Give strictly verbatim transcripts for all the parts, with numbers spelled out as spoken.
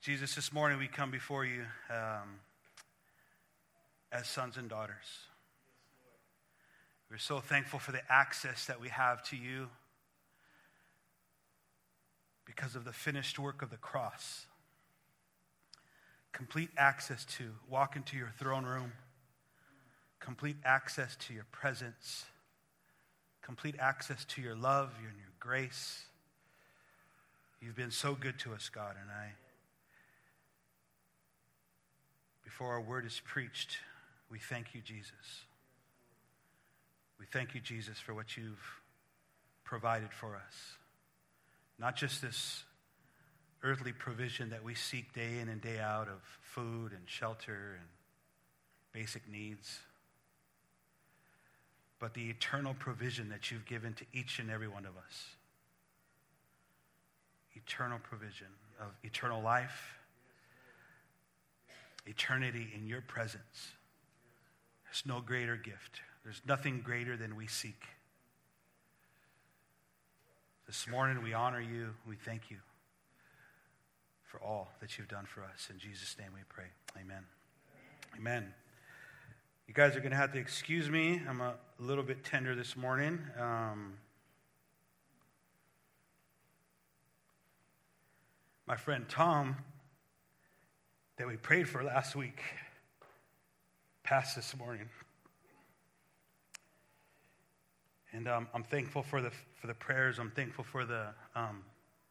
Jesus, this morning we come before you um, as sons and daughters. We're so thankful for the access that we have to you because of the finished work of the cross. Complete access to walk into your throne room. Complete access to your presence. Complete access to your love and your grace. You've been so good to us, God, and I, before our word is preached, we thank you, Jesus. We thank you, Jesus, for what you've provided for us. Not just this earthly provision that we seek day in and day out of food and shelter and basic needs, but the eternal provision that you've given to each and every one of us. Eternal provision of eternal life, eternity in your presence. There's no greater gift. There's nothing greater than we seek. This morning we honor you. We thank you for all that you've done for us. In Jesus' name we pray. Amen. Amen. You guys are going to have to excuse me. I'm a little bit tender this morning. Um, my friend Tom, that we prayed for last week, passed this morning. And um, I'm thankful for the for the prayers. I'm thankful for the um,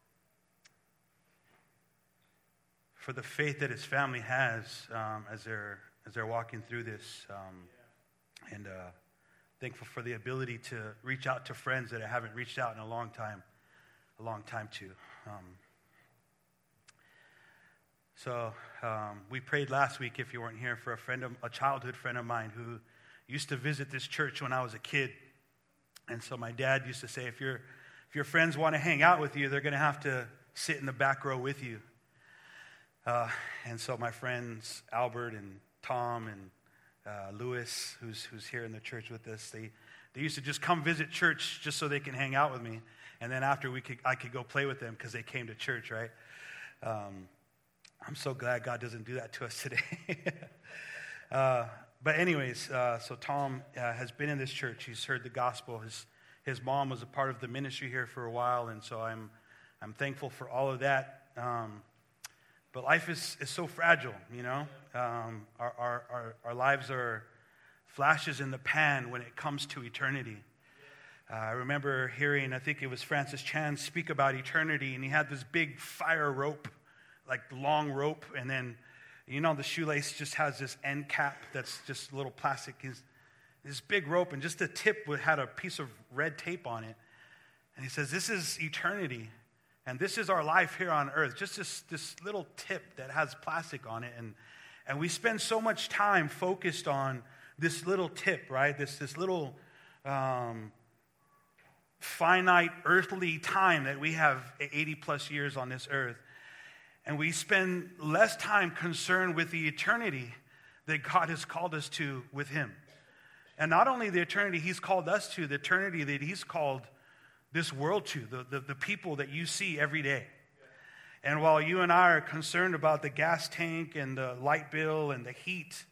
for the faith that his family has um, as they're as they're walking through this, um, and uh, thankful for the ability to reach out to friends that I haven't reached out in a long time, a long time to. Um, so um, we prayed last week, if you weren't here, for a friend of a childhood friend of mine who used to visit this church when I was a kid. And so my dad used to say, if your if your friends want to hang out with you, they're going to have to sit in the back row with you. Uh, and so my friends Albert and Tom and uh, Lewis, who's who's here in the church with us, they they used to just come visit church just so they can hang out with me. And then after we could, I could go play with them because they came to church, right? Um, I'm so glad God doesn't do that to us today. uh, But anyways, uh, so Tom uh, has been in this church. He's heard the gospel. His his mom was a part of the ministry here for a while, and so I'm I'm thankful for all of that. Um, but life is, is so fragile, you know. Um, our, our our our lives are flashes in the pan when it comes to eternity. Uh, I remember hearing, I think it was Francis Chan speak about eternity, and he had this big fire rope, like long rope, and then, you know, the shoelace just has this end cap that's just a little plastic. His, this big rope, and just the tip had a piece of red tape on it. And he says, this is eternity. And this is our life here on earth. Just this, this little tip that has plastic on it. And, and we spend so much time focused on this little tip, right? This, this little um, finite earthly time that we have eighty plus years on this earth. And we spend less time concerned with the eternity that God has called us to with him. And not only the eternity he's called us to, the eternity that he's called this world to, the, the, the people that you see every day. And while you and I are concerned about the gas tank and the light bill and the heat,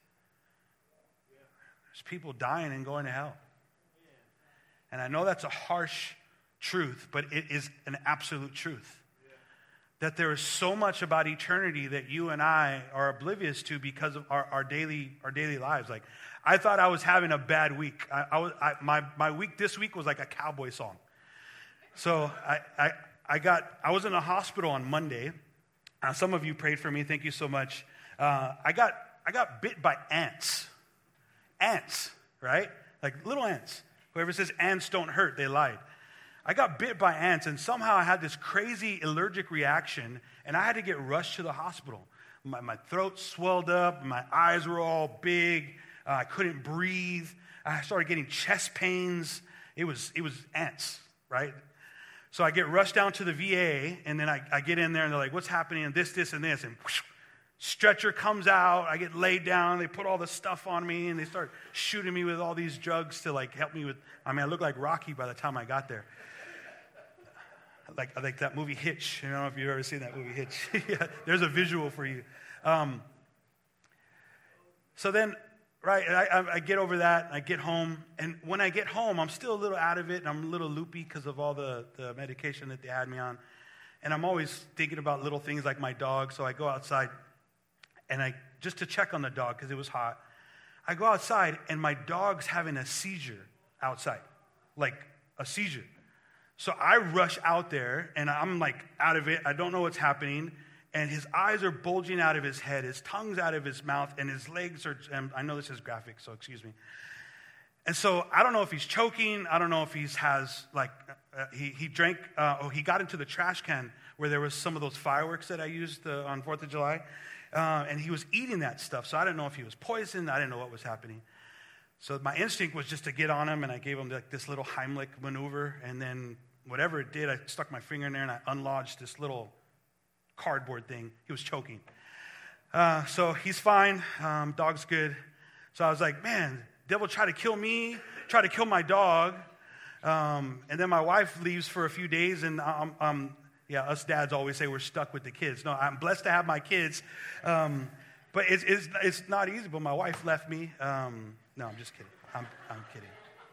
there's people dying and going to hell. And I know that's a harsh truth, but it is an absolute truth. That there is so much about eternity that you and I are oblivious to because of our, our daily our daily lives. Like, I thought I was having a bad week. I, I was I, my my week this week was like a cowboy song. So I I, I got I was in a hospital on Monday. Uh, some of you prayed for me. Thank you so much. Uh, I got I got bit by ants. Ants, right? Like little ants. Whoever says ants don't hurt, they lied. I got bit by ants, and somehow I had this crazy allergic reaction, and I had to get rushed to the hospital. My, my throat swelled up, my eyes were all big, uh, I couldn't breathe, I started getting chest pains. It was it was ants, right? So I get rushed down to the V A, and then I, I get in there, and they're like, what's happening? And this, this, and this, and whoosh, stretcher comes out, I get laid down, they put all the stuff on me, and they start shooting me with all these drugs to like help me with, I mean, I looked like Rocky by the time I got there. like like that movie Hitch. I don't know if you've ever seen that movie Hitch. Yeah, there's a visual for you. Um, so then, right, I, I get over that, I get home, and when I get home, I'm still a little out of it, and I'm a little loopy because of all the, the medication that they had me on. And I'm always thinking about little things like my dog, so I go outside, and I just to check on the dog because it was hot. I go outside, and my dog's having a seizure outside, like a seizure. So I rush out there, and I'm like out of it. I don't know what's happening. And his eyes are bulging out of his head. His tongue's out of his mouth, and his legs are, and I know this is graphic, so excuse me. And so I don't know if he's choking. I don't know if he has, like, uh, he, he drank, uh, oh, he got into the trash can where there was some of those fireworks that I used uh, on fourth of July. Uh, and he was eating that stuff. So I didn't know if he was poisoned. I didn't know what was happening. So my instinct was just to get on him, and I gave him like this little Heimlich maneuver, and then whatever it did, I stuck my finger in there and I unlodged this little cardboard thing. He was choking. Uh, so he's fine. Um, dog's good. So I was like, man, devil tried to kill me, tried to kill my dog. Um, and then my wife leaves for a few days, and I'm, I'm, yeah, us dads always say we're stuck with the kids. No, I'm blessed to have my kids. Um, but it's, it's, it's not easy, but my wife left me. Um, no, I'm just kidding. I'm, I'm kidding.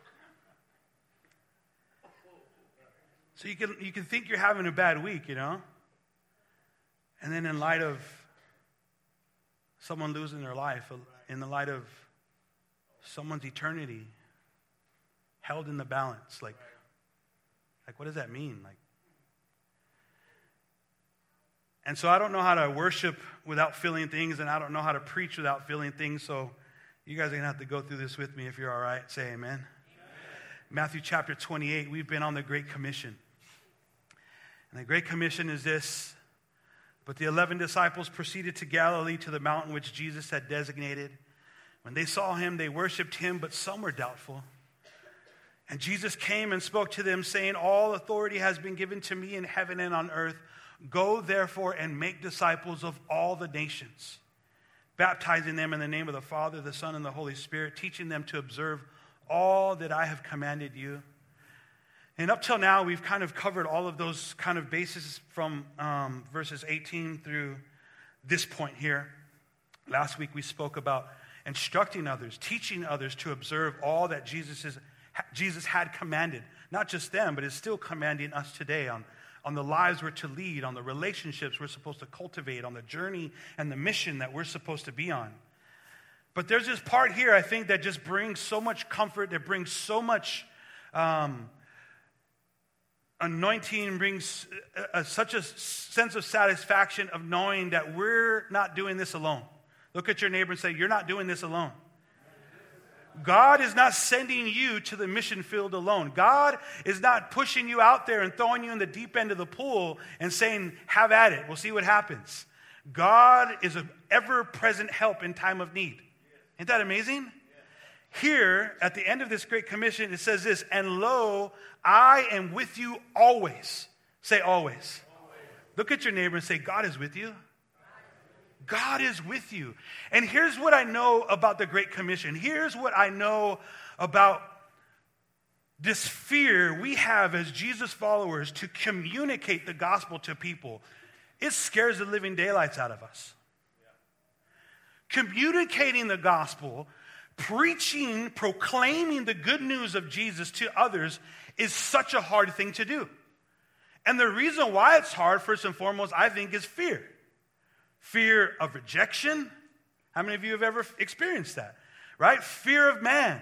So you can you can think you're having a bad week, you know? And then in light of someone losing their life, in the light of someone's eternity held in the balance, like, like what does that mean? Like, and so I don't know how to worship without feeling things, and I don't know how to preach without feeling things, so you guys are going to have to go through this with me if you're all right. Say amen. Amen. Matthew chapter twenty-eight, we've been on the Great Commission. And the Great Commission is this: but the eleven disciples proceeded to Galilee, to the mountain which Jesus had designated. When they saw him, they worshipped him, but some were doubtful. And Jesus came and spoke to them, saying, all authority has been given to me in heaven and on earth. Go, therefore, and make disciples of all the nations, baptizing them in the name of the Father, the Son, and the Holy Spirit, teaching them to observe all that I have commanded you. And up till now, we've kind of covered all of those kind of bases from um, verses eighteen through this point here. Last week, we spoke about instructing others, teaching others to observe all that Jesus is, Jesus had commanded. Not just them, but is still commanding us today on, on the lives we're to lead, on the relationships we're supposed to cultivate, on the journey and the mission that we're supposed to be on. But there's this part here, I think, that just brings so much comfort, that brings so much um, anointing, brings a, a, such a sense of satisfaction of knowing that we're not doing this alone. Look at your neighbor and say, you're not doing this alone. God is not sending you to the mission field alone. God is not pushing you out there and throwing you in the deep end of the pool and saying, have at it. We'll see what happens. God is an ever-present help in time of need. Isn't that amazing? Here, at the end of this Great Commission, it says this, and lo, I am with you always. Say always. always. Look at your neighbor and say, God is with you. God is with you. And here's what I know about the Great Commission. Here's what I know about this fear we have as Jesus followers to communicate the gospel to people. It scares the living daylights out of us. Yeah. Communicating the gospel, preaching, proclaiming the good news of Jesus to others is such a hard thing to do. And the reason why it's hard, first and foremost, I think, is fear. Fear of rejection. How many of you have ever experienced that? Right? Fear of man.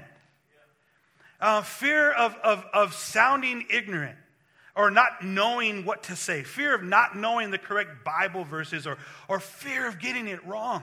Uh, fear of, of, of sounding ignorant or not knowing what to say. Fear of not knowing the correct Bible verses, or, or fear of getting it wrong.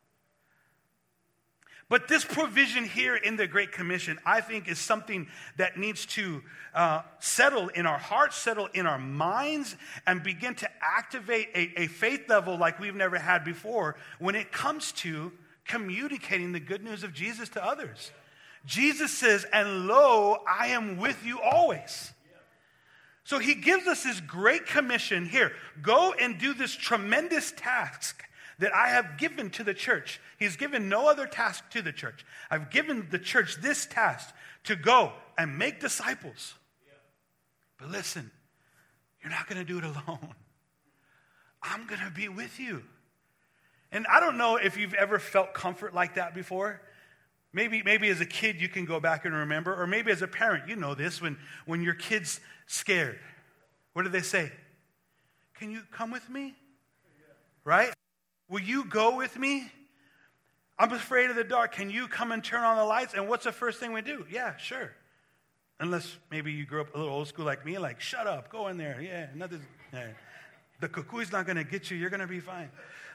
But this provision here in the Great Commission, I think, is something that needs to uh, settle in our hearts, settle in our minds, and begin to activate a, a faith level like we've never had before when it comes to communicating the good news of Jesus to others. Jesus says, and lo, I am with you always. So he gives us this great commission here. Go and do this tremendous task that I have given to the church. He's given no other task to the church. I've given the church this task to go and make disciples. Yeah. But listen, you're not going to do it alone. I'm going to be with you. And I don't know if you've ever felt comfort like that before. Maybe, maybe as a kid you can go back and remember, or maybe as a parent, you know this, when, when your kid's scared. What do they say? Can you come with me? Right? Will you go with me? I'm afraid of the dark. Can you come and turn on the lights? And what's the first thing we do? Yeah, sure. Unless maybe you grew up a little old school like me, like, shut up, go in there. Yeah, nothing. Yeah. The cuckoo's not going to get you. You're going to be fine.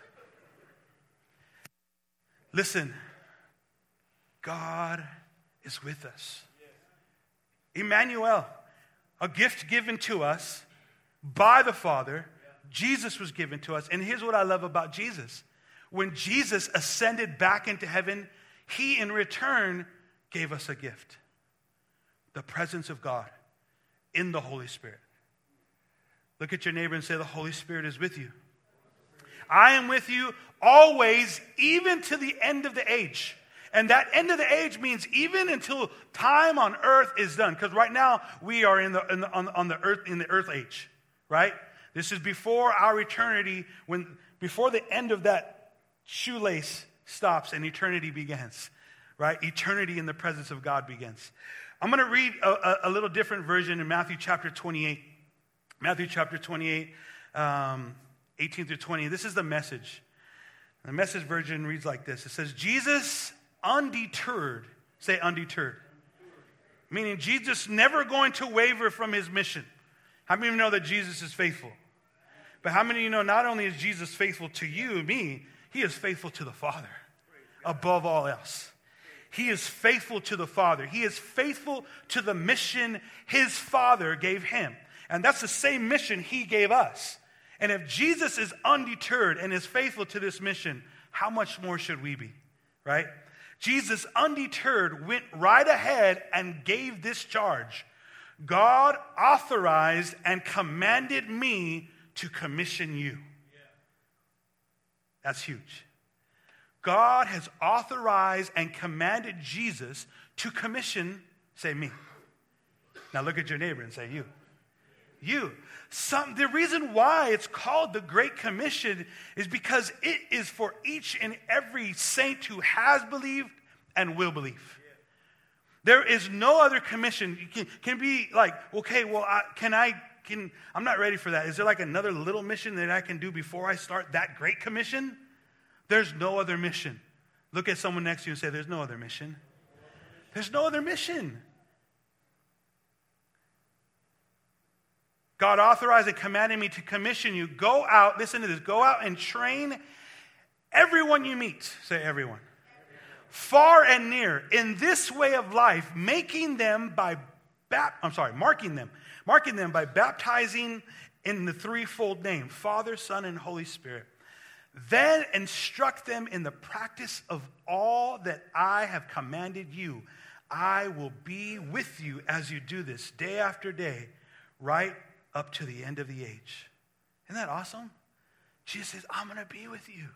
Listen, God is with us. Emmanuel, a gift given to us by the Father. Jesus was given to us. And here's what I love about Jesus. When Jesus ascended back into heaven, he in return gave us a gift. The presence of God in the Holy Spirit. Look at your neighbor and say, the Holy Spirit is with you. I am with you always, even to the end of the age. And that end of the age means even until time on earth is done. Because right now we are in the, in the on, on the earth in the earth age, right? This is before our eternity, when before the end of that shoelace stops and eternity begins, right? Eternity in the presence of God begins. I'm going to read a, a, a little different version in Matthew chapter twenty-eight. Matthew chapter twenty-eight, um, eighteen through twenty. This is the Message. The Message version reads like this. It says, Jesus undeterred, say undeterred, meaning Jesus never going to waver from his mission. How many of you know that Jesus is faithful? But how many of you know not only is Jesus faithful to you and me, he is faithful to the Father above all else. He is faithful to the Father. He is faithful to the mission his Father gave him. And that's the same mission he gave us. And if Jesus is undeterred and is faithful to this mission, how much more should we be, right? Jesus, undeterred, went right ahead and gave this charge. God authorized and commanded me to commission you. That's huge. God has authorized and commanded Jesus to commission, say me. Now look at your neighbor and say you. You. Some, the reason why it's called the Great Commission is because it is for each and every saint who has believed and will believe. There is no other commission. You can, can be like, okay, well, I, can I, can, I'm not ready for that. Is there like another little mission that I can do before I start that Great Commission? There's no other mission. Look at someone next to you and say, there's no other mission. There's no other mission. God authorized and commanded me to commission you. Go out, listen to this, go out and train everyone you meet. Say everyone. Far and near, in this way of life, making them by, bap- I'm sorry, marking them, marking them by baptizing in the threefold name, Father, Son, and Holy Spirit. Then instruct them in the practice of all that I have commanded you. I will be with you as you do this day after day, right up to the end of the age. Isn't that awesome? Jesus says, I'm going to be with you.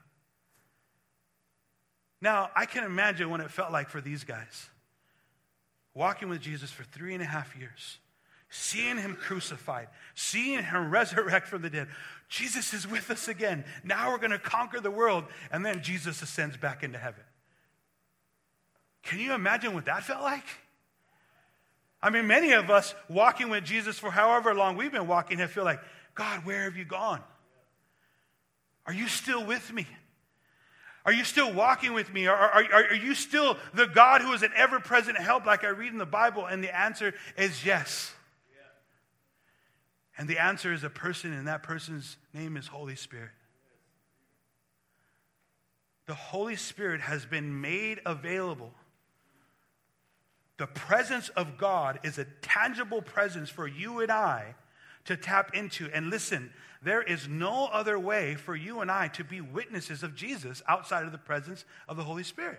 Now, I can imagine what it felt like for these guys. Walking with Jesus for three and a half years. Seeing him crucified. Seeing him resurrect from the dead. Jesus is with us again. Now we're going to conquer the world. And then Jesus ascends back into heaven. Can you imagine what that felt like? I mean, many of us walking with Jesus for however long we've been walking have feel like, God, where have you gone? Are you still with me? Are you still walking with me? Are, are, are, are you still the God who is an ever-present help like I read in the Bible? And the answer is yes. Yeah. And the answer is a person, and that person's name is Holy Spirit. The Holy Spirit has been made available. The presence of God is a tangible presence for you and I to tap into. And listen, there is no other way for you and I to be witnesses of Jesus outside of the presence of the Holy Spirit.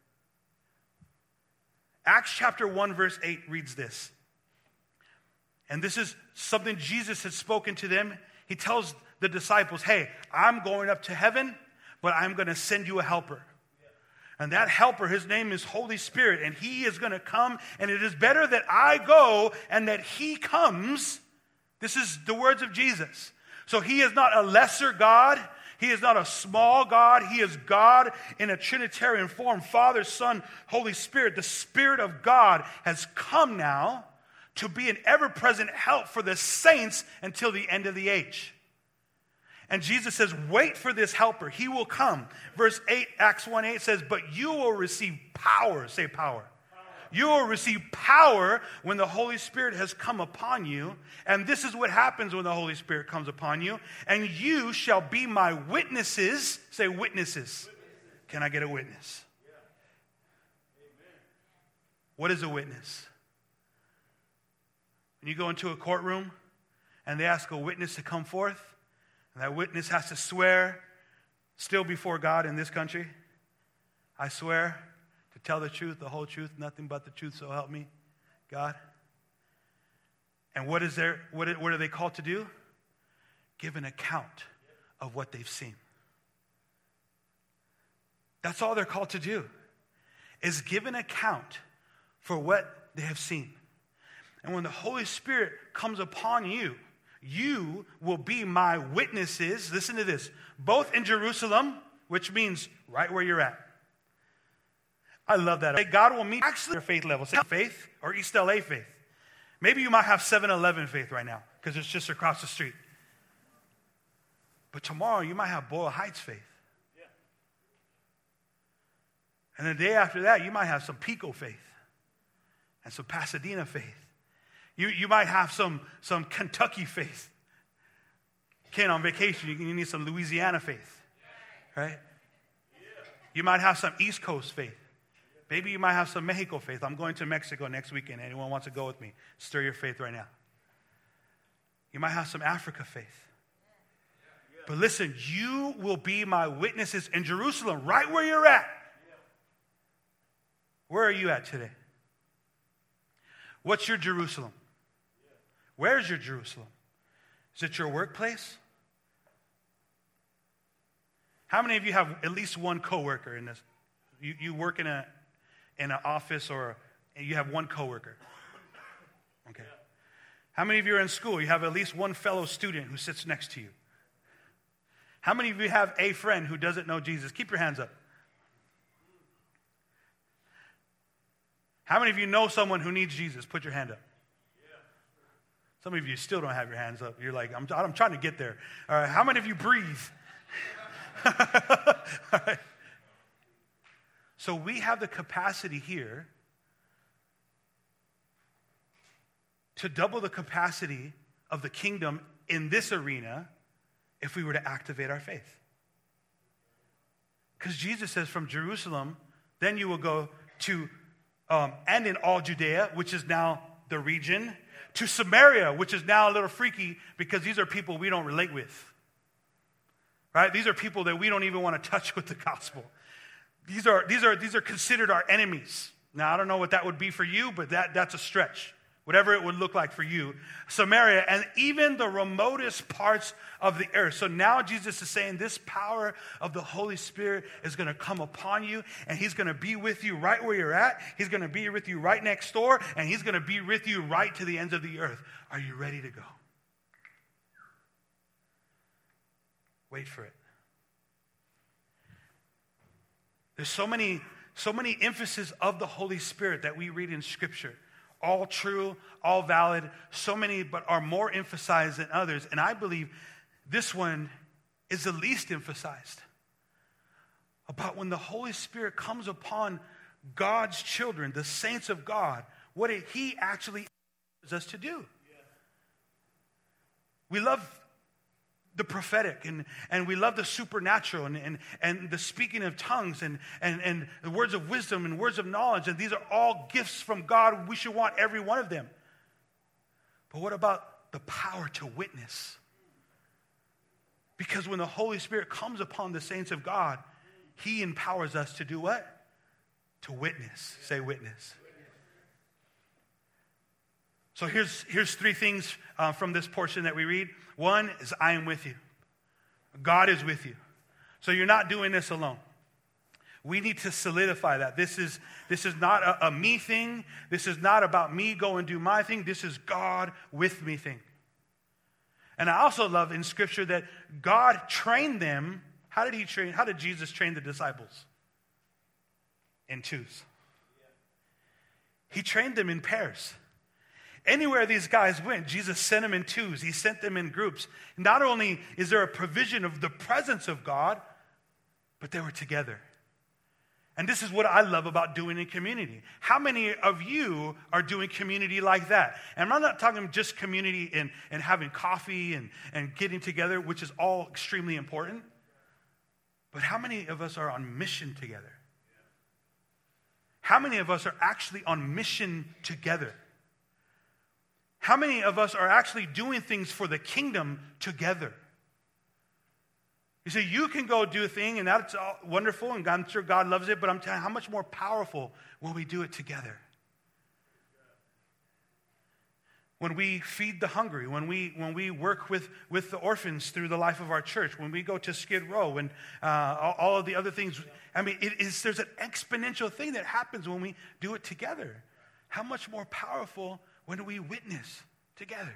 Acts chapter one verse eight reads this. And this is something Jesus had spoken to them. He tells the disciples, hey, I'm going up to heaven, but I'm going to send you a helper. And that helper, his name is Holy Spirit, and he is going to come, and it is better that I go and that he comes This is the words of Jesus. So he is not a lesser God. He is not a small God. He is God in a Trinitarian form. Father, Son, Holy Spirit. The Spirit of God has come now to be an ever-present help for the saints until the end of the age. And Jesus says, wait for this helper. He will come. Verse eight, Acts one eight says, but you will receive power. Say power. You will receive power when the Holy Spirit has come upon you. And this is what happens when the Holy Spirit comes upon you. And you shall be my witnesses. Say witnesses. Witnesses. Can I get a witness? Yeah. What is a witness? When you go into a courtroom and they ask a witness to come forth, and that witness has to swear still before God in this country, I swear to tell the truth, the whole truth, nothing but the truth, so help me, God. And what is there? What, what are they called to do? Give an account of what they've seen. That's all they're called to do, is give an account for what they have seen. And when the Holy Spirit comes upon you, you will be my witnesses, listen to this, both in Jerusalem, which means right where you're at. I love that. God will meet actually your faith level. Say faith or East L A faith. Maybe you might have seven eleven faith right now because it's just across the street. But tomorrow you might have Boyle Heights faith. Yeah. And the day after that you might have some Pico faith and some Pasadena faith. You, you might have some, some Kentucky faith. Ken, on vacation, you, you need some Louisiana faith. Right? You might have some East Coast faith. Maybe you might have some Mexico faith. I'm going to Mexico next weekend. Anyone wants to go with me? Stir your faith right now. You might have some Africa faith. But listen, you will be my witnesses in Jerusalem, right where you're at. Where are you at today? What's your Jerusalem? Where's your Jerusalem? Is it your workplace? How many of you have at least one coworker in this? You, you work in a in an office or you have one coworker. Okay. How many of you are in school? You have at least one fellow student who sits next to you. How many of you have a friend who doesn't know Jesus? Keep your hands up. How many of you know someone who needs Jesus? Put your hand up. Some of you still don't have your hands up. You're like, I'm, I'm trying to get there. All right. How many of you breathe? All right. So we have the capacity here to double the capacity of the kingdom in this arena if we were to activate our faith. Because Jesus says from Jerusalem, then you will go to, um, and in all Judea, which is now the region, to Samaria, which is now a little freaky because these are people we don't relate with. Right? These are people that we don't even want to touch with the gospel. These are, these are, these are considered our enemies. Now, I don't know what that would be for you, but that, that's a stretch. Whatever it would look like for you. Samaria, and even the remotest parts of the earth. So now Jesus is saying this power of the Holy Spirit is going to come upon you, and he's going to be with you right where you're at. He's going to be with you right next door, and he's going to be with you right to the ends of the earth. Are you ready to go? Wait for it. There's so many, so many emphasis of the Holy Spirit that we read in Scripture. All true, all valid, so many but are more emphasized than others. And I believe this one is the least emphasized. About when the Holy Spirit comes upon God's children, the saints of God, what it, he actually asks us to do. We love the prophetic, and, and we love the supernatural, and, and, and the speaking of tongues, and, and, and the words of wisdom and words of knowledge, and these are all gifts from God. We should want every one of them. But what about the power to witness? Because when the Holy Spirit comes upon the saints of God, he empowers us to do what? To witness. Say witness. So here's, here's three things uh, from this portion that we read. One is, I am with you. God is with you. So you're not doing this alone. We need to solidify that. This is, this is not a, a me thing. This is not about me go and do my thing. This is God with me thing. And I also love in Scripture that God trained them. How did he train? How did Jesus train the disciples? In twos. He trained them in pairs. Anywhere these guys went, Jesus sent them in twos. He sent them in groups. Not only is there a provision of the presence of God, but they were together. And this is what I love about doing in community. How many of you are doing community like that? And I'm not talking just community and, and having coffee and, and getting together, which is all extremely important. But how many of us are on mission together? How many of us are actually on mission together? How many of us are actually doing things for the kingdom together? You see, you can go do a thing, and that's wonderful, and I'm sure God loves it, but I'm telling you, how much more powerful when we do it together? When we feed the hungry, when we when we work with, with the orphans through the life of our church, when we go to Skid Row, and uh, all, all of the other things. I mean, it is there's an exponential thing that happens when we do it together. How much more powerful when we witness together?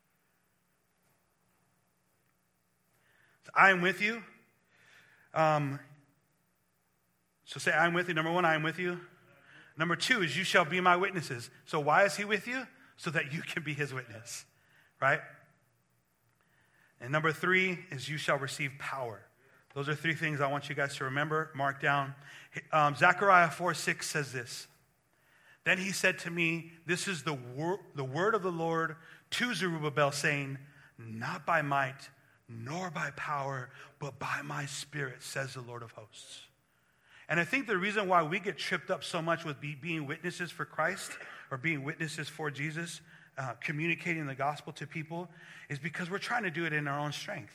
So I am with you. Um, so say, I'm with you. Number one, I am with you. Number two is you shall be my witnesses. So why is he with you? So that you can be his witness, right? And number three is you shall receive power. Those are three things I want you guys to remember, mark down. Um, Zechariah four six says this. Then he said to me, this is the, wor- the word of the Lord to Zerubbabel, saying, not by might, nor by power, but by my Spirit, says the Lord of hosts. And I think the reason why we get tripped up so much with be, being witnesses for Christ, or being witnesses for Jesus, uh, communicating the gospel to people, is because we're trying to do it in our own strength.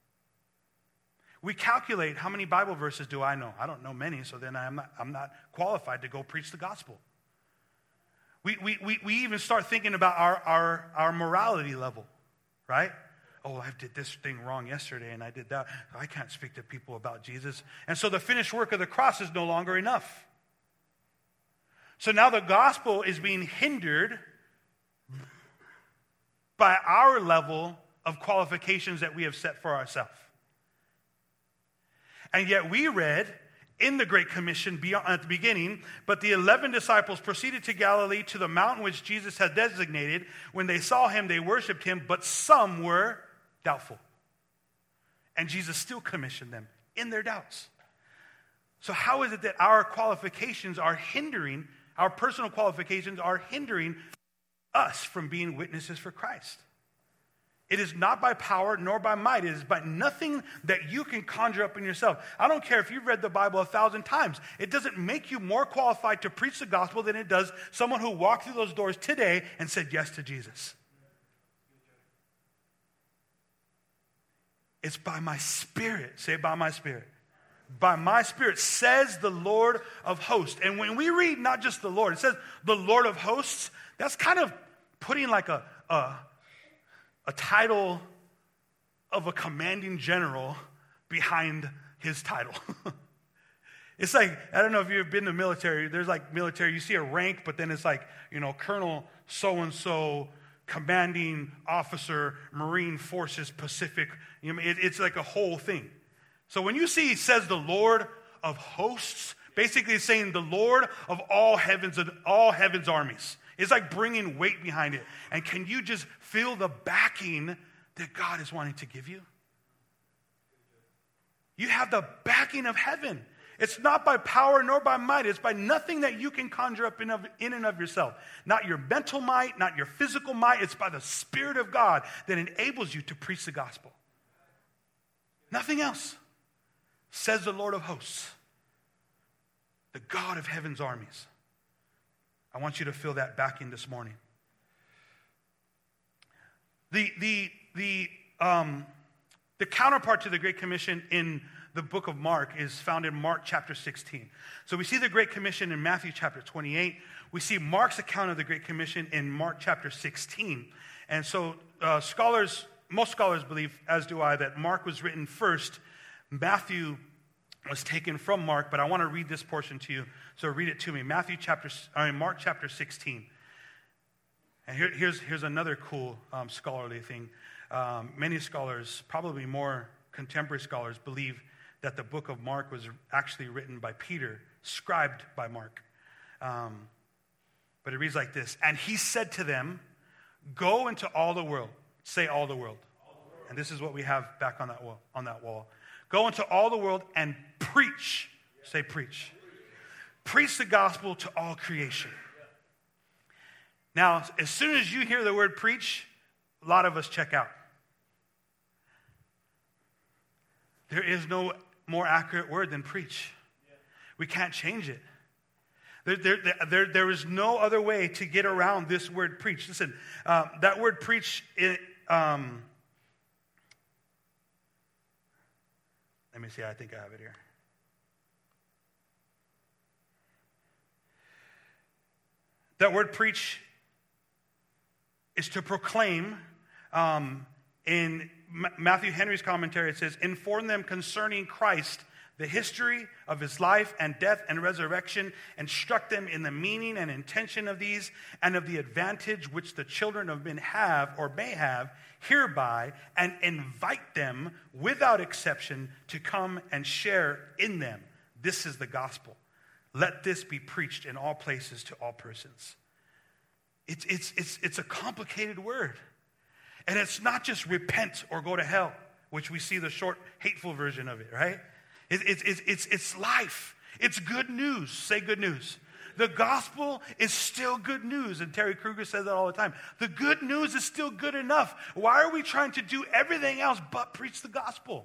We calculate how many Bible verses do I know? I don't know many, so then I'm not, I'm not qualified to go preach the gospel. We, we, we, we even start thinking about our, our, our morality level, right? Oh, I did this thing wrong yesterday and I did that. I can't speak to people about Jesus. And so the finished work of the cross is no longer enough. So now the gospel is being hindered by our level of qualifications that we have set for ourselves. And yet we read in the Great Commission at the beginning, but the eleven disciples proceeded to Galilee to the mountain which Jesus had designated. When they saw him, they worshiped him, but some were doubtful. And Jesus still commissioned them in their doubts. So how is it that our qualifications are hindering, our personal qualifications are hindering us from being witnesses for Christ? It is not by power nor by might. It is by nothing that you can conjure up in yourself. I don't care if you've read the Bible a thousand times. It doesn't make you more qualified to preach the gospel than it does someone who walked through those doors today and said yes to Jesus. It's by my Spirit. Say, by my Spirit. By my Spirit, says the Lord of hosts. And when we read not just the Lord, it says the Lord of hosts, that's kind of putting like a... a a title of a commanding general behind his title. It's like, I don't know if you've been to the military. There's like military, you see a rank, but then it's like, you know, Colonel so-and-so, commanding officer, Marine Forces Pacific. You know, it, it's like a whole thing. So when you see, it says the Lord of hosts, basically it's saying the Lord of all heavens and all heaven's armies. It's like bringing weight behind it. And can you just feel the backing that God is wanting to give you? You have the backing of heaven. It's not by power nor by might. It's by nothing that you can conjure up in, of, in and of yourself. Not your mental might, not your physical might. It's by the Spirit of God that enables you to preach the gospel. Nothing else, says the Lord of hosts, the God of heaven's armies. I want you to feel that backing this morning. The, the, the, um, the counterpart to the Great Commission in the book of Mark is found in Mark chapter sixteen. So we see the Great Commission in Matthew chapter twenty-eight. We see Mark's account of the Great Commission in Mark chapter sixteen. And so uh, scholars, most scholars believe, as do I, that Mark was written first. Matthew was taken from Mark, but I want to read this portion to you. So read it to me. Matthew chapter, I mean Mark chapter sixteen. And here, here's, here's another cool um, scholarly thing. Um, many scholars, probably more contemporary scholars, believe that the book of Mark was actually written by Peter, scribed by Mark. Um, but it reads like this. And he said to them, go into all the world. Say all the world. All the world. And this is what we have back on that wall. On that wall. Go into all the world and preach. Yeah. Say preach. Preach the gospel to all creation. Yeah. Now, as soon as you hear the word preach, a lot of us check out. There is no more accurate word than preach. Yeah. We can't change it. There, there, there, there is no other way to get around this word preach. Listen, uh, that word preach, it, um, let me see, I think I have it here. That word preach is to proclaim. Um, in M- Matthew Henry's commentary, it says, inform them concerning Christ, the history of his life and death and resurrection, instruct them in the meaning and intention of these, and of the advantage which the children of men have or may have hereby, and invite them without exception to come and share in them. This is the gospel. Let this be preached in all places to all persons. It's, it's, it's, it's a complicated word. And it's not just repent or go to hell, which we see the short, hateful version of it, right? It, it, it, it's, it's life. It's good news. Say good news. The gospel is still good news. And Terry Kruger says that all the time. The good news is still good enough. Why are we trying to do everything else but preach the gospel?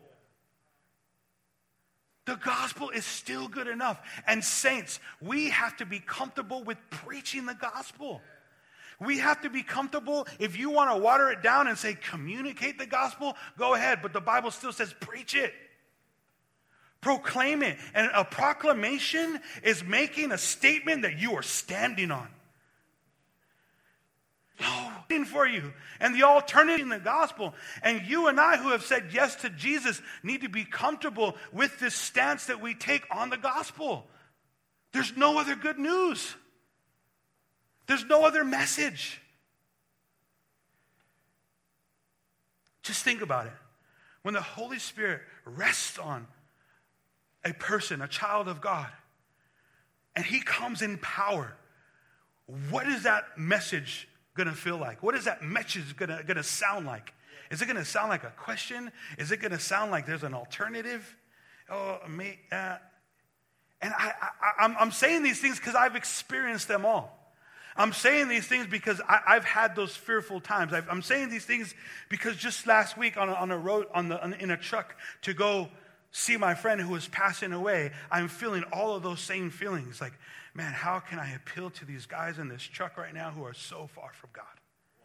The gospel is still good enough. And saints, we have to be comfortable with preaching the gospel. We have to be comfortable. If you want to water it down and say, communicate the gospel, go ahead. But the Bible still says, preach it. Proclaim it. And a proclamation is making a statement that you are standing on. Oh, for you. And the alternative in the gospel. And you and I who have said yes to Jesus need to be comfortable with this stance that we take on the gospel. There's no other good news. There's no other message. Just think about it. When the Holy Spirit rests on a person, a child of God, and he comes in power, what is that message going to feel like? What is that message going to, going to sound like? Is it going to sound like a question? Is it going to sound like there's an alternative? Oh, me, uh, and I, I, I'm, I'm saying these things because I've experienced them all. I'm saying these things because I, I've had those fearful times. I've, I'm saying these things because just last week on a, on a road, on the on, in a truck to go see my friend who was passing away, I'm feeling all of those same feelings. Like, man, how can I appeal to these guys in this truck right now who are so far from God? Wow.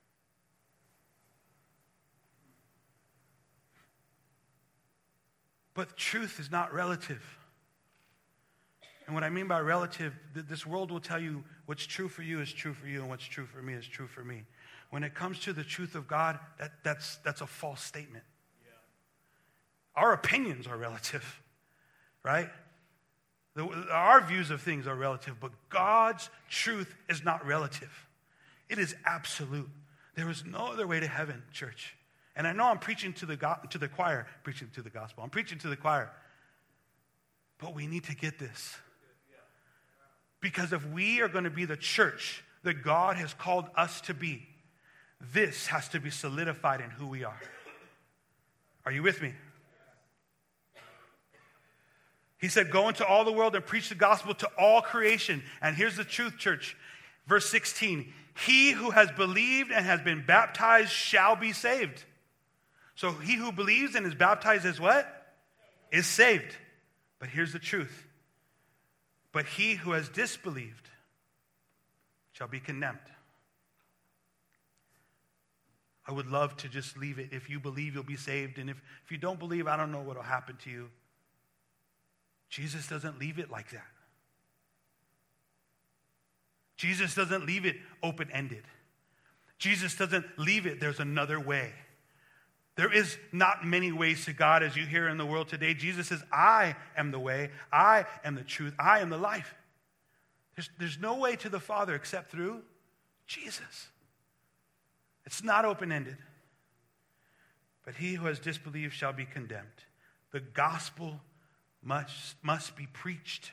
But truth is not relative. And what I mean by relative, this world will tell you what's true for you is true for you, and what's true for me is true for me. When it comes to the truth of God, that, that's, that's a false statement. Yeah. Our opinions are relative, right? The, our views of things are relative, but God's truth is not relative. It is absolute. There is no other way to heaven, church. And I know I'm preaching to the go- to the choir, preaching to the gospel. I'm preaching to the choir. But we need to get this. Because if we are going to be the church that God has called us to be, this has to be solidified in who we are. Are you with me? He said, go into all the world and preach the gospel to all creation. And here's the truth, church. Verse sixteen, he who has believed and has been baptized shall be saved. So he who believes and is baptized is what? Is saved. But here's the truth. But he who has disbelieved shall be condemned. I would love to just leave it. If you believe, you'll be saved. And if, if you don't believe, I don't know what will happen to you. Jesus doesn't leave it like that. Jesus doesn't leave it open-ended. Jesus doesn't leave it, there's another way. There is not many ways to God as you hear in the world today. Jesus says, I am the way, I am the truth, I am the life. There's, there's no way to the Father except through Jesus. It's not open-ended. but he who has disbelieved shall be condemned. The gospel must, must be preached.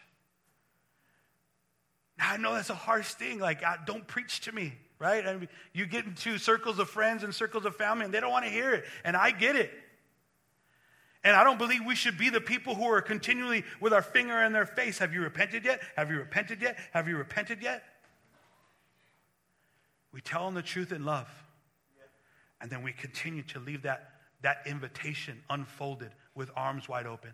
Now, I know that's a harsh thing. Like, God, don't preach to me, right? I mean, you get into circles of friends and circles of family, and they don't want to hear it. And I get it. And I don't believe we should be the people who are continually with our finger in their face. Have you repented yet? Have you repented yet? Have you repented yet? We tell them the truth in love. And then we continue to leave that, that invitation unfolded with arms wide open.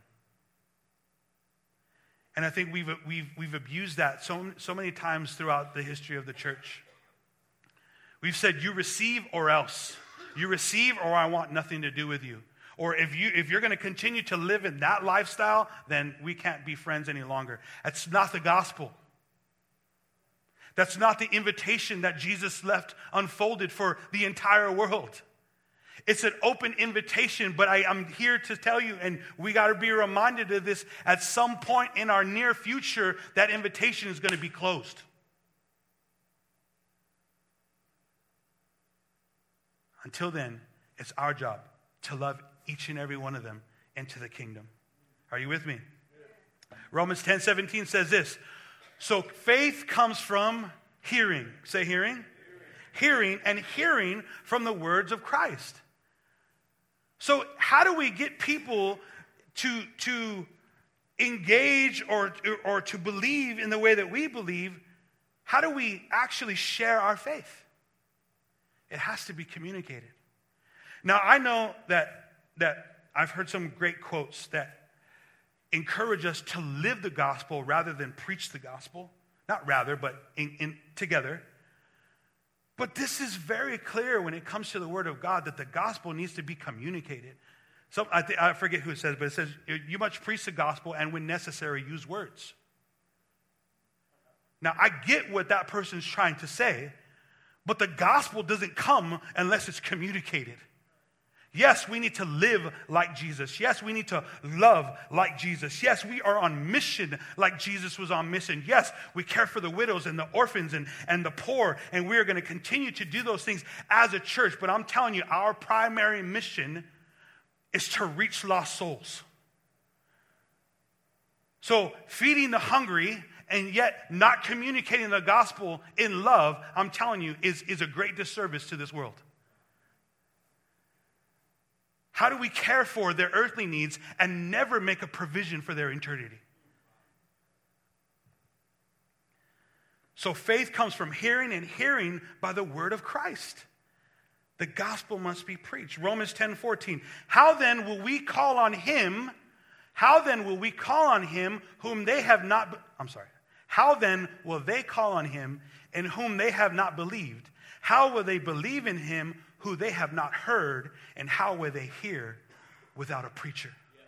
And I think we've, we've, we've abused that so, so many times throughout the history of the church. We've said, you receive or else. You receive or I want nothing to do with you. Or if, you, if you're going to continue to live in that lifestyle, then we can't be friends any longer. That's not the gospel. That's not the invitation that Jesus left unfolded for the entire world. It's an open invitation, but I, I'm here to tell you, and we got to be reminded of this, at some point in our near future, that invitation is going to be closed. Until then, it's our job to love each and every one of them into the kingdom. Are you with me? Romans ten seventeen says this. So faith comes from hearing. Say hearing. Hearing, and hearing from the words of Christ. So how do we get people to, to engage or, or to believe in the way that we believe? How do we actually share our faith? It has to be communicated. Now, I know that, that I've heard some great quotes that encourage us to live the gospel rather than preach the gospel. Not rather, but in, in together. But this is very clear when it comes to the word of God that the gospel needs to be communicated. So I, th- I forget who it says, but it says, you must preach the gospel and when necessary, use words. Now, I get what that person's trying to say, but the gospel doesn't come unless it's communicated. Yes, we need to live like Jesus. Yes, we need to love like Jesus. Yes, we are on mission like Jesus was on mission. Yes, we care for the widows and the orphans and, and the poor, and we are going to continue to do those things as a church. But I'm telling you, our primary mission is to reach lost souls. So feeding the hungry and yet not communicating the gospel in love, I'm telling you, is, is a great disservice to this world. How do we care for their earthly needs and never make a provision for their eternity? So faith comes from hearing, and hearing by the word of Christ. The gospel must be preached. Romans ten fourteen. How then will we call on him? How then will we call on him whom they have not, I'm sorry. How then will they call on him in whom they have not believed? How will they believe in him who they have not heard, and how will they hear without a preacher?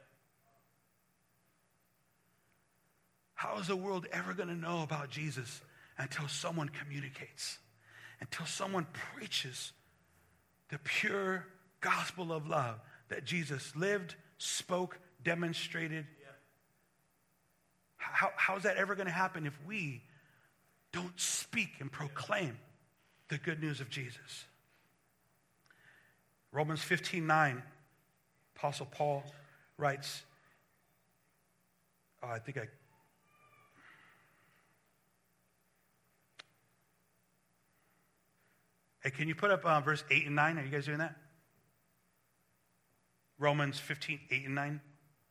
How is the world ever going to know about Jesus until someone communicates, until someone preaches the pure gospel of love that Jesus lived, spoke, demonstrated? How, how is that ever going to happen if we don't speak and proclaim the good news of Jesus? Romans fifteen nine, Apostle Paul writes, oh, I think I, hey, can you put up uh, verse eight and nine? Are you guys doing that? Romans fifteen, eight and nine.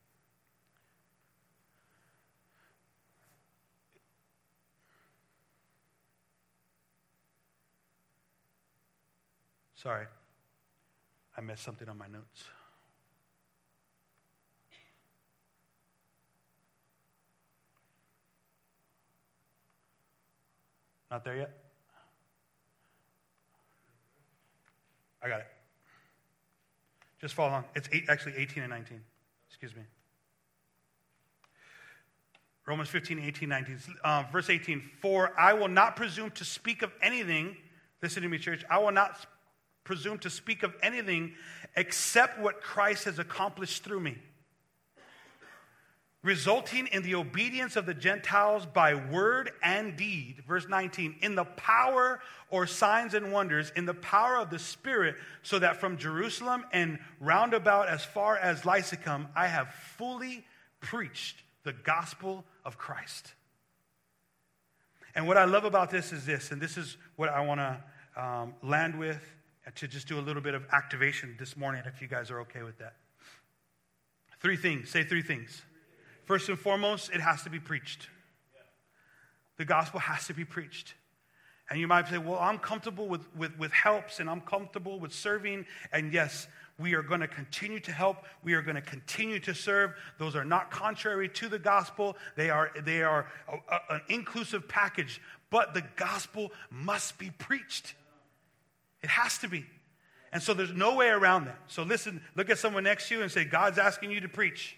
Sorry. I missed something on my notes. Not there yet? I got it. Just follow along. It's eight, actually eighteen and nineteen. Excuse me. Romans fifteen, eighteen, nineteen. Uh, verse eighteen. For I will not presume to speak of anything, listen to me, church, I will not presume to speak of anything except what Christ has accomplished through me. resulting in the obedience of the Gentiles by word and deed. Verse nineteen, in the power or signs and wonders, in the power of the Spirit, so that from Jerusalem and roundabout as far as Lysicum, I have fully preached the gospel of Christ. And what I love about this is this, and this is what I want to um, land with, to just do a little bit of activation this morning, if you guys are okay with that. Three things. Say three things. First and foremost, it has to be preached. The gospel has to be preached. And you might say, well, I'm comfortable with, with, with helps, and I'm comfortable with serving. And yes, we are going to continue to help. We are going to continue to serve. Those are not contrary to the gospel. They are, they are a, a, an inclusive package. But the gospel must be preached. It has to be. And so there's no way around that. So listen, look at someone next to you and say, God's asking you to preach.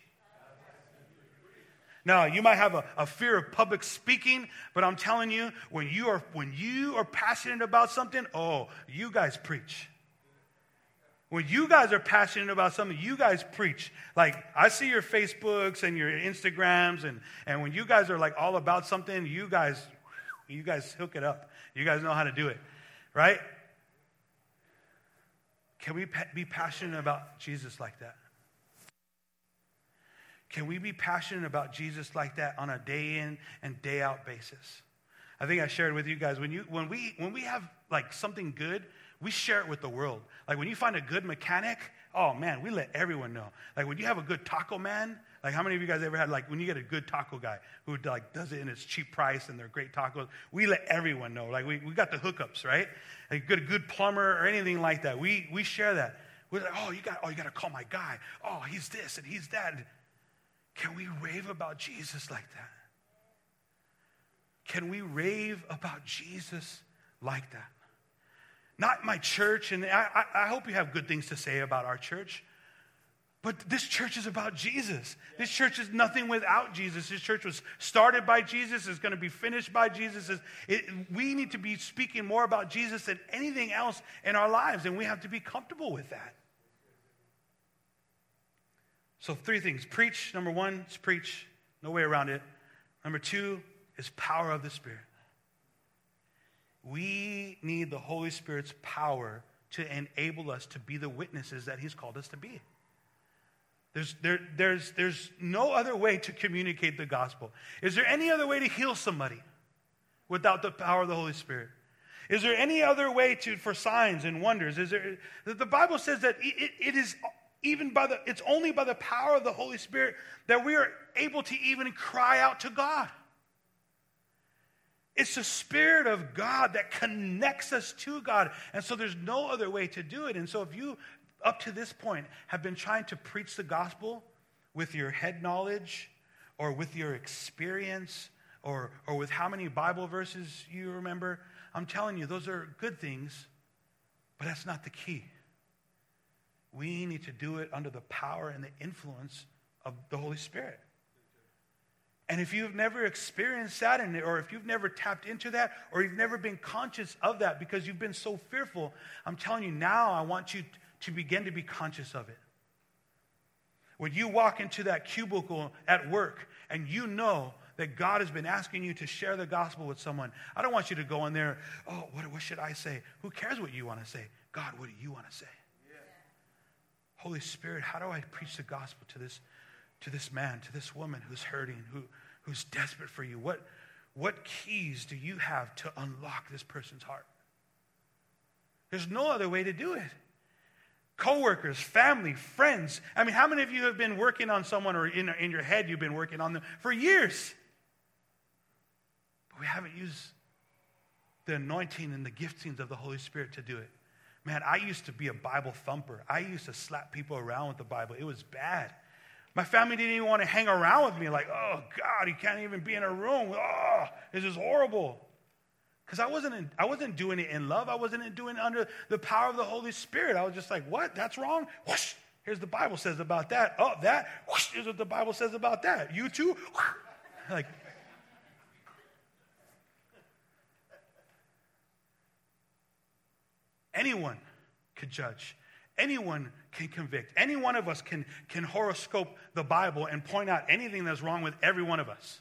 Now, you might have a, a fear of public speaking, but I'm telling you, when you are when you are passionate about something, oh, you guys preach. When you guys are passionate about something, you guys preach. Like, I see your Facebooks and your Instagrams, and, and when you guys are like all about something, you guys, you guys hook it up. You guys know how to do it, right? Can we pa- be passionate about Jesus like that? Can we be passionate about Jesus like that on a day in and day out basis? I think I shared with you guys, when you when we when we have like something good, we share it with the world. Like when you find a good mechanic, oh man, we let everyone know. Like when you have a good taco man, like how many of you guys ever had, like when you get a good taco guy who like does it in its cheap price and they're great tacos, we let everyone know. Like we, we got the hookups, right? Like good, a good plumber or anything like that. We we share that. We're like, oh, you got oh, you got to call my guy. Oh, he's this and he's that. Can we rave about Jesus like that? Can we rave about Jesus like that? Not my church, and I, I, I hope you have good things to say about our church, but this church is about Jesus. This church is nothing without Jesus. This church was started by Jesus. It's going to be finished by Jesus. It, we need to be speaking more about Jesus than anything else in our lives, and we have to be comfortable with that. So three things. Preach, number one, is preach. No way around it. Number two is power of the Spirit. We need the Holy Spirit's power to enable us to be the witnesses that He's called us to be. There's, there, there's, there's no other way to communicate the gospel. Is there any other way to heal somebody without the power of the Holy Spirit? Is there any other way to for signs and wonders? Is there? The Bible says that it, it is even by the, it's only by the power of the Holy Spirit that we are able to even cry out to God. It's the Spirit of God that connects us to God. And so there's no other way to do it. And so if you, up to this point, have been trying to preach the gospel with your head knowledge or with your experience or, or with how many Bible verses you remember, I'm telling you, those are good things, but that's not the key. We need to do it under the power and the influence of the Holy Spirit. And if you've never experienced that, in it, or if you've never tapped into that, or you've never been conscious of that because you've been so fearful, I'm telling you now, I want you to begin to be conscious of it. When you walk into that cubicle at work and you know that God has been asking you to share the gospel with someone, I don't want you to go in there, oh, what, what should I say? Who cares what you want to say? God, what do you want to say? Yeah. Holy Spirit, how do I preach the gospel to this to this man, to this woman who's hurting, who, who's desperate for you? What, what keys do you have to unlock this person's heart? There's no other way to do it. Coworkers, family, friends. I mean, how many of you have been working on someone, or in, in your head you've been working on them for years? But we haven't used the anointing and the giftings of the Holy Spirit to do it. Man, I used to be a Bible thumper. I used to slap people around with the Bible. It was bad. My family didn't even want to hang around with me. Like, oh, God, you can't even be in a room. Oh, this is horrible. Because I wasn't in, I wasn't doing it in love. I wasn't doing it under the power of the Holy Spirit. I was just like, what? That's wrong? Whoosh, here's the Bible says about that. Oh, that? Whoosh, here's what the Bible says about that. You too? Like, anyone could judge. Anyone can convict. Any one of us can, can horoscope the Bible and point out anything that's wrong with every one of us.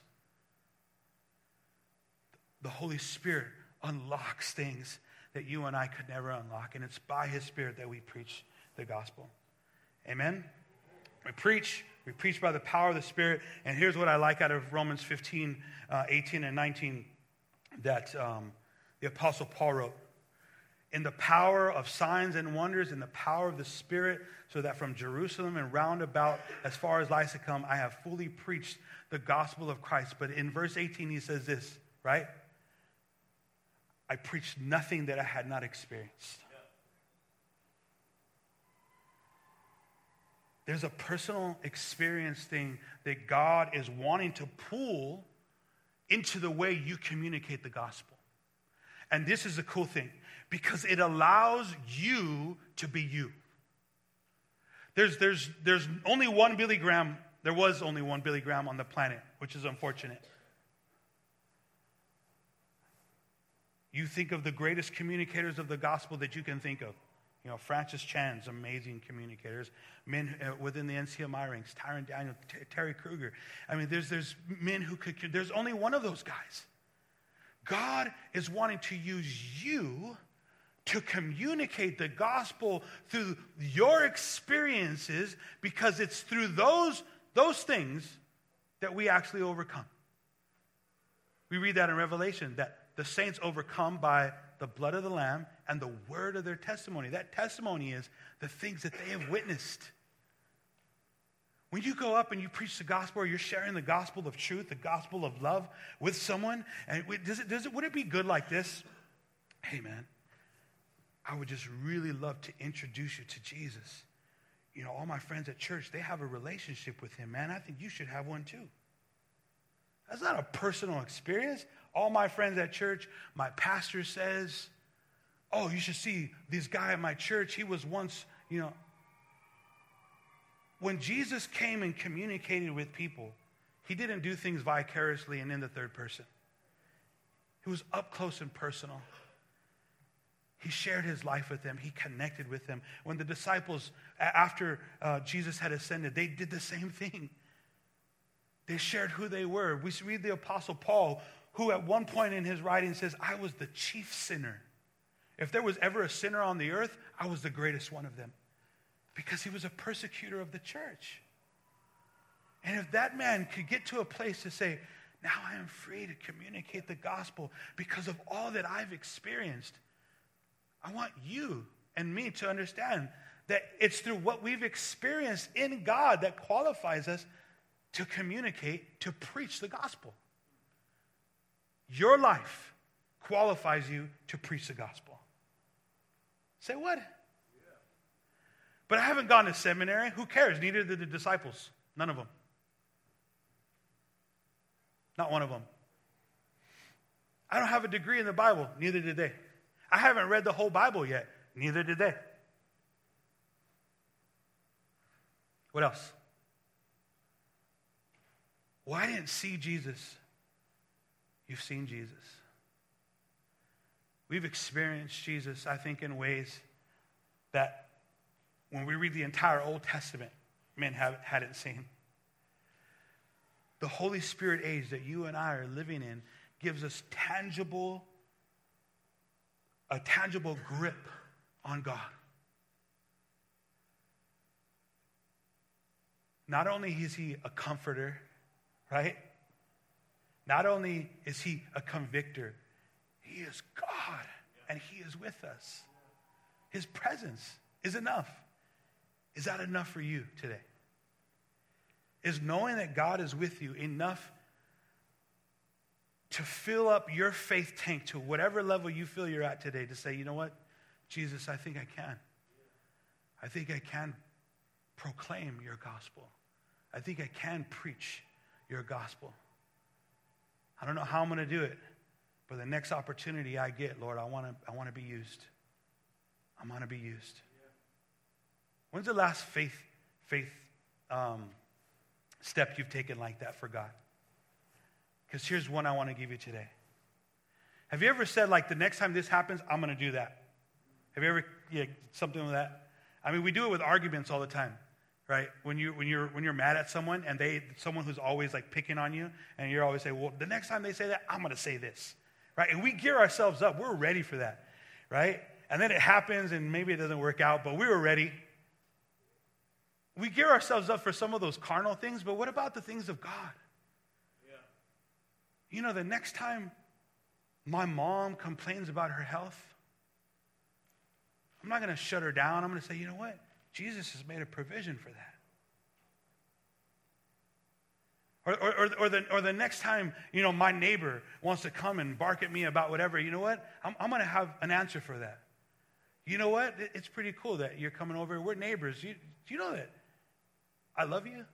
The Holy Spirit unlocks things that you and I could never unlock, and it's by His Spirit that we preach the gospel. Amen? We preach, we preach by the power of the Spirit, and here's what I like out of Romans fifteen, uh, eighteen, and nineteen that um, the Apostle Paul wrote. In the power of signs and wonders, in the power of the Spirit, so that from Jerusalem and round about as far as Lysicum, I have fully preached the gospel of Christ. But in verse eighteen, he says this, right? I preached nothing that I had not experienced. There's a personal experience thing that God is wanting to pull into the way you communicate the gospel. And this is a cool thing, because it allows you to be you. There's, there's, there's only one Billy Graham. There was only one Billy Graham on the planet, which is unfortunate. You think of the greatest communicators of the gospel that you can think of. You know, Francis Chan's amazing communicators, men uh, within the N C M I ranks, Tyron Daniel, T- Terry Kruger. I mean, there's, there's men who could, there's only one of those guys. God is wanting to use you to communicate the gospel through your experiences, because it's through those, those things that we actually overcome. We read that in Revelation, that the saints overcome by the blood of the Lamb and the word of their testimony. That testimony is the things that they have witnessed. When you go up and you preach the gospel, or you're sharing the gospel of truth, the gospel of love with someone, and does it, does it, would it be good like this? Hey, man, I would just really love to introduce you to Jesus. You know, all my friends at church, they have a relationship with him, man. I think you should have one too. That's not a personal experience. All my friends at church, my pastor says, oh, you should see this guy at my church. He was once, you know. When Jesus came and communicated with people, he didn't do things vicariously and in the third person. He was up close and personal. He shared his life with them. He connected with them. When the disciples, after uh, Jesus had ascended, they did the same thing. They shared who they were. We read the Apostle Paul, who at one point in his writing says, I was the chief sinner. If there was ever a sinner on the earth, I was the greatest one of them. Because he was a persecutor of the church. And if that man could get to a place to say, now I am free to communicate the gospel because of all that I've experienced, I want you and me to understand that it's through what we've experienced in God that qualifies us to communicate, to preach the gospel. Your life qualifies you to preach the gospel. Say what? Yeah. But I haven't gone to seminary. Who cares? Neither did the disciples. None of them. Not one of them. I don't have a degree in the Bible. Neither did they. I haven't read the whole Bible yet. Neither did they. What else? Well, I didn't see Jesus. You've seen Jesus. We've experienced Jesus, I think, in ways that when we read the entire Old Testament, men have, hadn't seen. The Holy Spirit age that you and I are living in gives us tangible, a tangible grip on God. Not only is he a comforter, right? Not only is he a convictor, he is God, and he is with us. His presence is enough. Is that enough for you today? Is knowing that God is with you enough to fill up your faith tank to whatever level you feel you're at today to say, you know what, Jesus, I think I can. I think I can proclaim your gospel. I think I can preach your gospel. I don't know how I'm going to do it, but the next opportunity I get, Lord, I want to I want to be used. I want to be used. When's the last faith faith um, step you've taken like that for God? Because here's one I want to give you today. Have you ever said, like, the next time this happens, I'm going to do that? Have you ever, yeah, something like that? I mean, we do it with arguments all the time, right? When you when you're when you're mad at someone and they someone who's always like picking on you, and you're always saying, well, the next time they say that, I'm gonna say this, right? And we gear ourselves up. We're ready for that, right? And then it happens, and maybe it doesn't work out, but we were ready. We gear ourselves up for some of those carnal things, but what about the things of God? Yeah. You know, the next time my mom complains about her health, I'm not going to shut her down. I'm going to say, you know what? Jesus has made a provision for that. Or, or, or, or, the, or the next time, you know, my neighbor wants to come and bark at me about whatever, you know what? I'm, I'm going to have an answer for that. You know what? It, it's pretty cool that you're coming over. We're neighbors. You, do you know that I love you?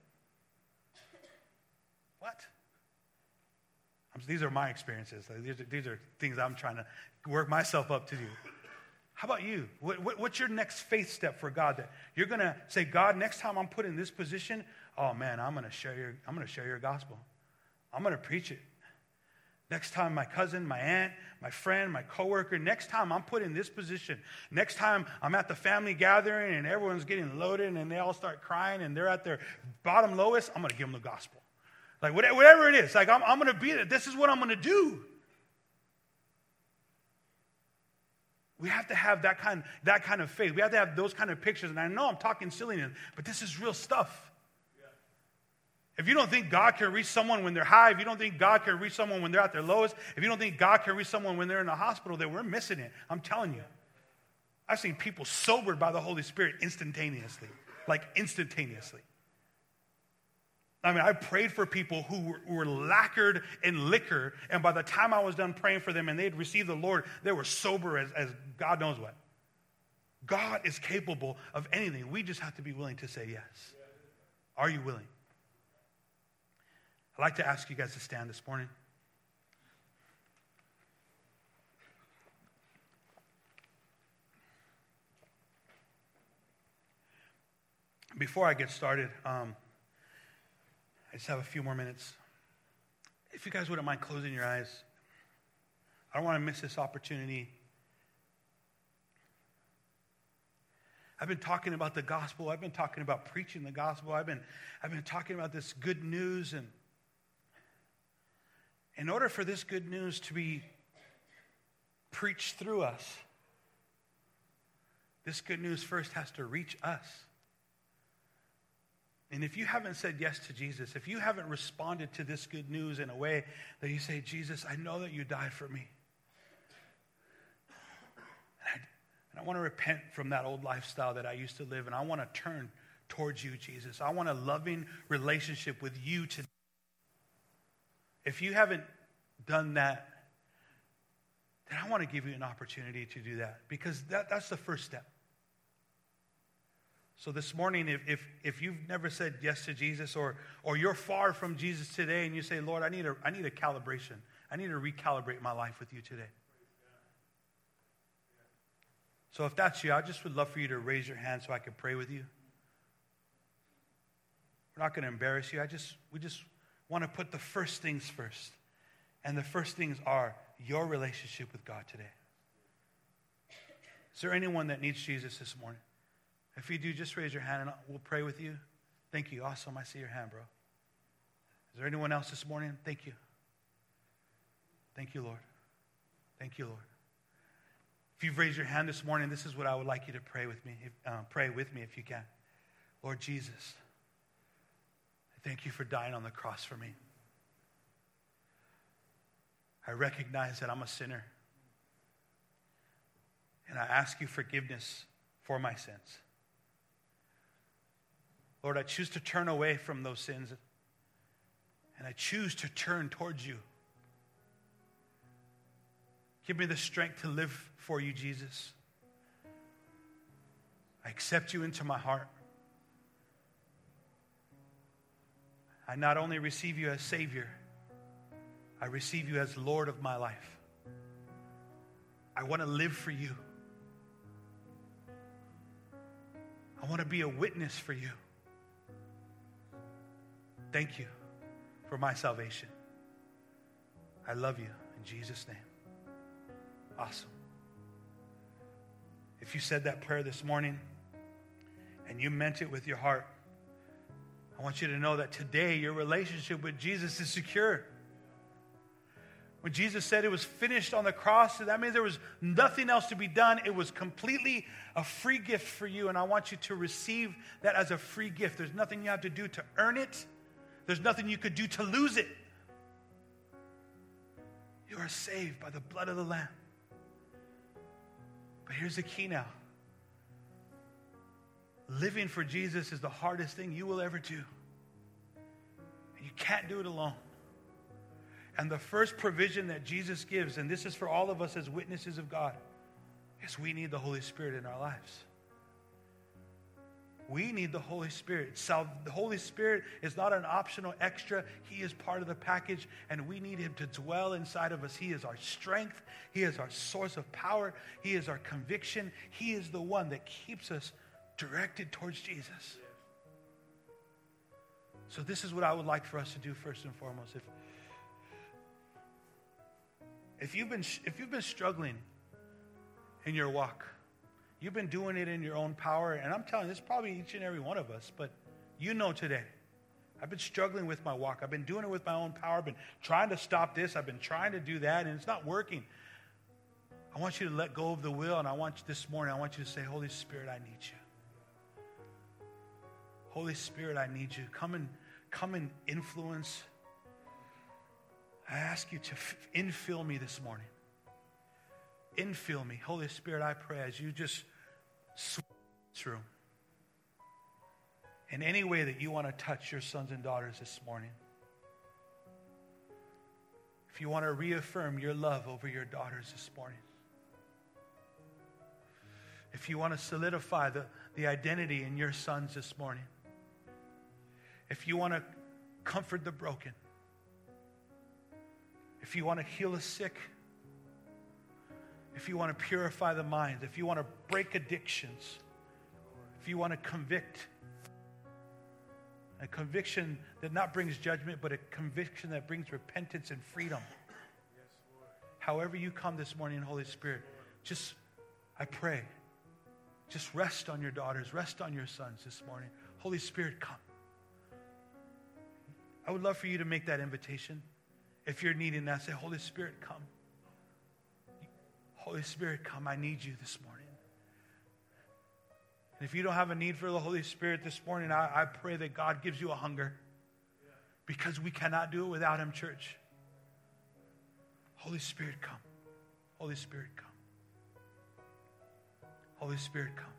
What? I'm, these are my experiences. These are, these are things I'm trying to work myself up to do. How about you? What, what, what's your next faith step for God that you're going to say, God, next time I'm put in this position, oh man, I'm going to share your, I'm going to share your gospel. I'm going to preach it. Next time my cousin, my aunt, my friend, my coworker, next time I'm put in this position, next time I'm at the family gathering and everyone's getting loaded and they all start crying and they're at their bottom lowest, I'm going to give them the gospel. Like whatever it is, like I'm, I'm going to be there. This is what I'm going to do. We have to have that kind, that kind of faith. We have to have those kind of pictures. And I know I'm talking silliness, but this is real stuff. Yeah. If you don't think God can reach someone when they're high, if you don't think God can reach someone when they're at their lowest, if you don't think God can reach someone when they're in the hospital, then we're missing it. I'm telling you. I've seen people sobered by the Holy Spirit instantaneously. Like instantaneously. I mean, I prayed for people who were, who were lacquered in liquor, and by the time I was done praying for them and they had received the Lord, they were sober as, as God knows what. God is capable of anything. We just have to be willing to say yes. Are you willing? I'd like to ask you guys to stand this morning. Before I get started, um, I just have a few more minutes. If you guys wouldn't mind closing your eyes, I don't want to miss this opportunity. I've been talking about the gospel. I've been talking about preaching the gospel. I've been, I've been talking about this good news. And in order for this good news to be preached through us, this good news first has to reach us. And if you haven't said yes to Jesus, if you haven't responded to this good news in a way that you say, Jesus, I know that you died for me. And I, and I want to repent from that old lifestyle that I used to live, and I want to turn towards you, Jesus. I want a loving relationship with you today. If you haven't done that, then I want to give you an opportunity to do that, because that, that's the first step. So this morning, if, if if you've never said yes to Jesus, or or you're far from Jesus today, and you say, Lord, I need a I need a calibration. I need to recalibrate my life with you today. So if that's you, I just would love for you to raise your hand so I can pray with you. We're not going to embarrass you. I just we just want to put the first things first. And the first things are your relationship with God today. Is there anyone that needs Jesus this morning? If you do, just raise your hand and we'll pray with you. Thank you. Awesome. I see your hand, bro. Is there anyone else this morning? Thank you. Thank you, Lord. Thank you, Lord. If you've raised your hand this morning, this is what I would like you to pray with me. If, uh, pray with me if you can. Lord Jesus, I thank you for dying on the cross for me. I recognize that I'm a sinner. And I ask you forgiveness for my sins. Lord, I choose to turn away from those sins, and I choose to turn towards you. Give me the strength to live for you, Jesus. I accept you into my heart. I not only receive you as Savior, I receive you as Lord of my life. I want to live for you. I want to be a witness for you. Thank you for my salvation. I love you in Jesus' name. Awesome. If you said that prayer this morning, and you meant it with your heart, I want you to know that today your relationship with Jesus is secure. When Jesus said it was finished on the cross, that means there was nothing else to be done. It was completely a free gift for you, and I want you to receive that as a free gift. There's nothing you have to do to earn it. There's nothing you could do to lose it. You are saved by the blood of the Lamb. But here's the key now. Living for Jesus is the hardest thing you will ever do. And you can't do it alone. And the first provision that Jesus gives, and this is for all of us as witnesses of God, is we need the Holy Spirit in our lives. We need the Holy Spirit. So the Holy Spirit is not an optional extra. He is part of the package, and we need Him to dwell inside of us. He is our strength. He is our source of power. He is our conviction. He is the one that keeps us directed towards Jesus. So this is what I would like for us to do first and foremost. If If you've been if you've been struggling in your walk, you've been doing it in your own power, and I'm telling you, this is probably each and every one of us, but you know today, I've been struggling with my walk. I've been doing it with my own power. I've been trying to stop this. I've been trying to do that, and it's not working. I want you to let go of the will, and I want you this morning, I want you to say, Holy Spirit, I need you. Holy Spirit, I need you. Come and, come and influence. I ask you to f- infill me this morning. Infill me. Holy Spirit, I pray as you just sweep this room. In any way that you want to touch your sons and daughters this morning. If you want to reaffirm your love over your daughters this morning. If you want to solidify the, the identity in your sons this morning. If you want to comfort the broken. If you want to heal the sick, if you want to purify the mind, if you want to break addictions, if you want to convict, a conviction that not brings judgment, but a conviction that brings repentance and freedom. Yes, Lord. However you come this morning, Holy Spirit, just, I pray, just rest on your daughters, rest on your sons this morning. Holy Spirit, come. I would love for you to make that invitation. If you're needing that, say, Holy Spirit, come. Holy Spirit, come. I need you this morning. And if you don't have a need for the Holy Spirit this morning, I, I pray that God gives you a hunger. Because we cannot do it without Him, church. Holy Spirit, come. Holy Spirit, come. Holy Spirit, come.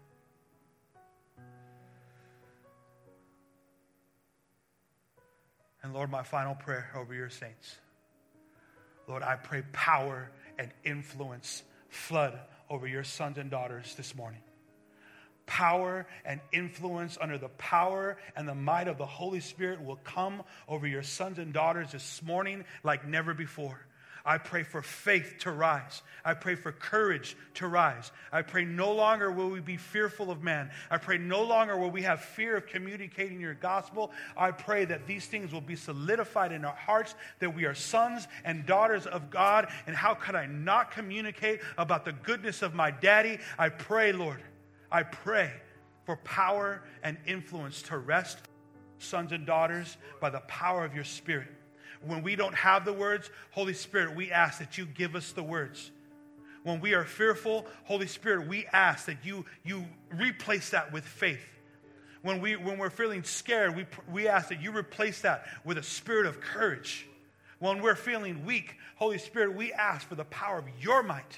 And Lord, my final prayer over your saints. Lord, I pray power and influence flood over your sons and daughters this morning. Power and influence under the power and the might of the Holy Spirit will come over your sons and daughters this morning like never before. I pray for faith to rise. I pray for courage to rise. I pray no longer will we be fearful of man. I pray no longer will we have fear of communicating your gospel. I pray that these things will be solidified in our hearts, that we are sons and daughters of God. And how could I not communicate about the goodness of my daddy? I pray, Lord, I pray for power and influence to rest, sons and daughters, by the power of your Spirit. When we don't have the words, Holy Spirit, we ask that you give us the words. When we are fearful, Holy Spirit, we ask that you, you replace that with faith. When, we, when we're feeling scared, we, we ask that you replace that with a spirit of courage. When we're feeling weak, Holy Spirit, we ask for the power of your might.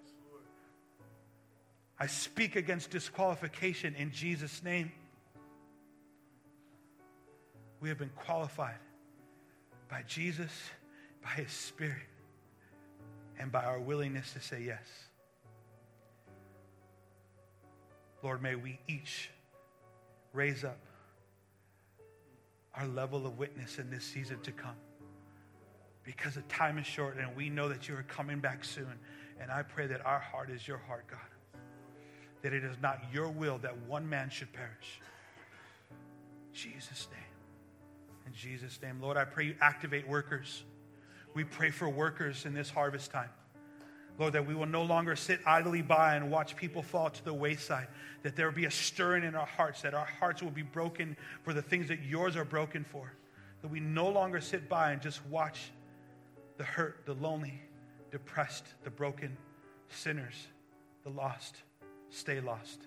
I speak against disqualification in Jesus' name. We have been qualified by Jesus, by His Spirit, and by our willingness to say yes. Lord, may we each raise up our level of witness in this season to come. Because the time is short and we know that you are coming back soon. And I pray that our heart is your heart, God. That it is not your will that one man should perish. In Jesus' name. In Jesus' name. Lord, I pray you activate workers. We pray for workers in this harvest time. Lord, that we will no longer sit idly by and watch people fall to the wayside, that there will be a stirring in our hearts, that our hearts will be broken for the things that yours are broken for, that we no longer sit by and just watch the hurt, the lonely, depressed, the broken, sinners, the lost, stay lost.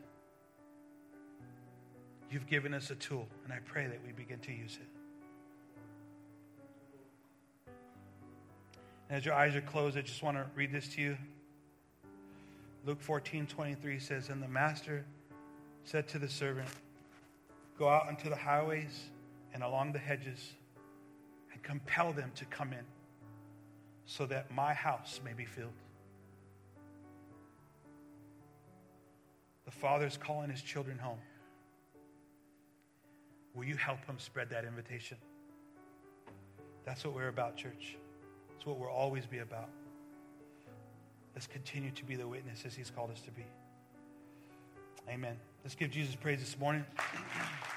You've given us a tool, and I pray that we begin to use it. And as your eyes are closed, I just want to read this to you. Luke fourteen twenty-three says, and the master said to the servant, go out into the highways and along the hedges and compel them to come in so that my house may be filled. The Father's calling his children home. Will you help him spread that invitation? That's what we're about, church. It's what we'll always be about. Let's continue to be the witnesses he's called us to be. Amen. Let's give Jesus praise this morning.